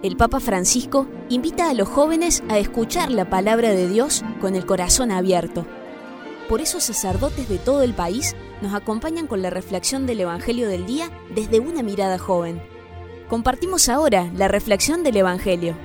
el Papa Francisco invita a los jóvenes a escuchar la palabra de Dios con el corazón abierto. Por eso sacerdotes de todo el país nos acompañan con la reflexión del Evangelio del día desde una mirada joven. Compartimos ahora la reflexión del Evangelio.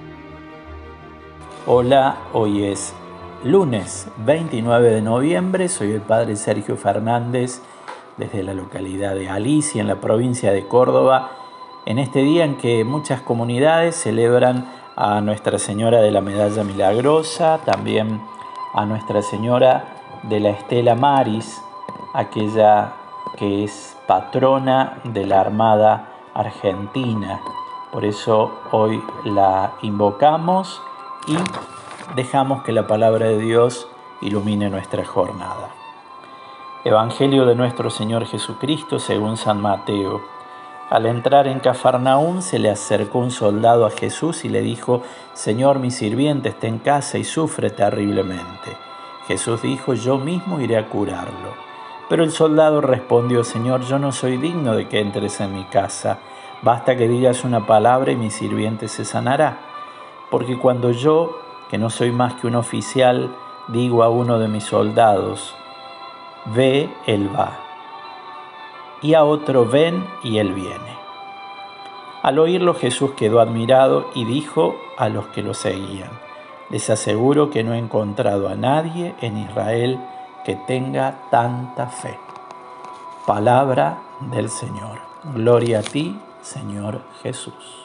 Hola, hoy es lunes 29 de noviembre, soy el Padre Sergio Fernández desde la localidad de Alicia, en la provincia de Córdoba, en este día en que muchas comunidades celebran a Nuestra Señora de la Medalla Milagrosa, también a Nuestra Señora de la Stella Maris, aquella que es patrona de la Armada Argentina. Por eso hoy la invocamos y dejamos que la palabra de Dios ilumine nuestra jornada. Evangelio de nuestro Señor Jesucristo según San Mateo. Al entrar en Cafarnaúm se le acercó un soldado a Jesús y le dijo: Señor, mi sirviente está en casa y sufre terriblemente. Jesús dijo: yo mismo iré a curarlo. Pero el soldado respondió: Señor, yo no soy digno de que entres en mi casa. Basta que digas una palabra y mi sirviente se sanará. Porque cuando yo, que no soy más que un oficial, digo a uno de mis soldados: ve, él va. Y a otro: ven, y él viene. Al oírlo, Jesús quedó admirado y dijo a los que lo seguían: les aseguro que no he encontrado a nadie en Israel que tenga tanta fe. Palabra del Señor. Gloria a ti, Señor Jesús.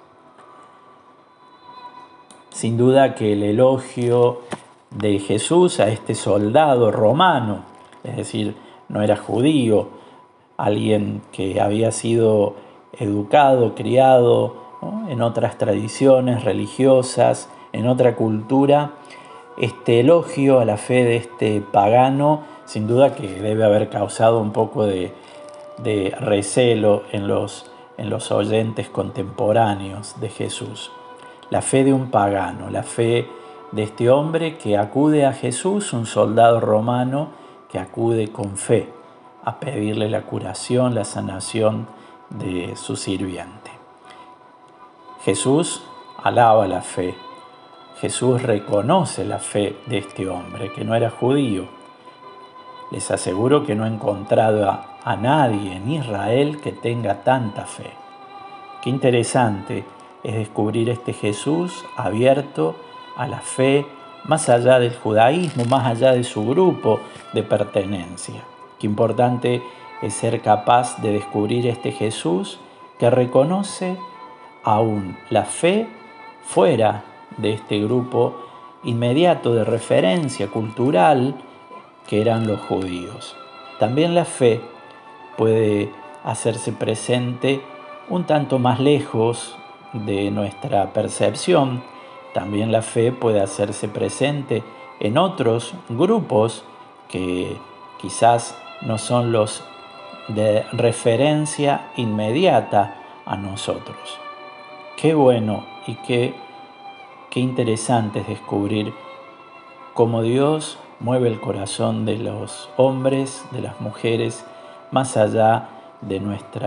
Sin duda que el elogio de Jesús a este soldado romano, es decir, no era judío, alguien que había sido educado, criado, ¿no?, en otras tradiciones religiosas, en otra cultura, este elogio a la fe de este pagano, sin duda que debe haber causado un poco de recelo en los oyentes contemporáneos de Jesús. La fe de un pagano, la fe de este hombre que acude a Jesús, un soldado romano que acude con fe a pedirle la curación, la sanación de su sirviente. Jesús alaba la fe. Jesús reconoce la fe de este hombre, que no era judío. Les aseguro que no he encontrado a nadie en Israel que tenga tanta fe. Qué interesante es descubrir este Jesús abierto a la fe, más allá del judaísmo, más allá de su grupo de pertenencia. Qué importante es ser capaz de descubrir este Jesús que reconoce aún la fe fuera de este grupo inmediato de referencia cultural que eran los judíos. También la fe puede hacerse presente un tanto más lejos de nuestra percepción. También la fe puede hacerse presente en otros grupos que quizás no son los de referencia inmediata a nosotros. Qué bueno y qué interesante es descubrir cómo Dios mueve el corazón de los hombres, de las mujeres, más allá de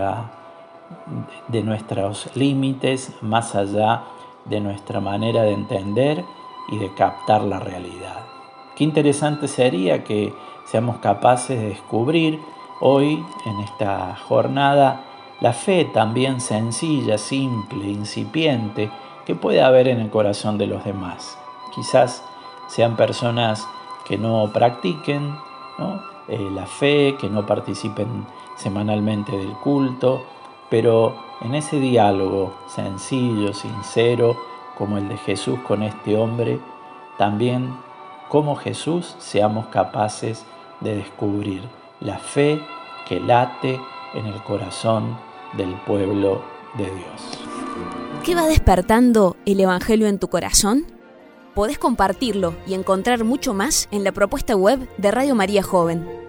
nuestros límites, más allá de nuestra manera de entender y de captar la realidad. Qué interesante sería que seamos capaces de descubrir hoy, en esta jornada, la fe también sencilla, simple, incipiente, que puede haber en el corazón de los demás. Quizás sean personas que no practiquen, ¿no?, la fe, que no participen semanalmente del culto, pero en ese diálogo sencillo, sincero, como el de Jesús con este hombre, también como Jesús seamos capaces de descubrir la fe que late en el corazón del pueblo de Dios. ¿Qué va despertando el Evangelio en tu corazón? Podés compartirlo y encontrar mucho más en la propuesta web de Radio María Joven.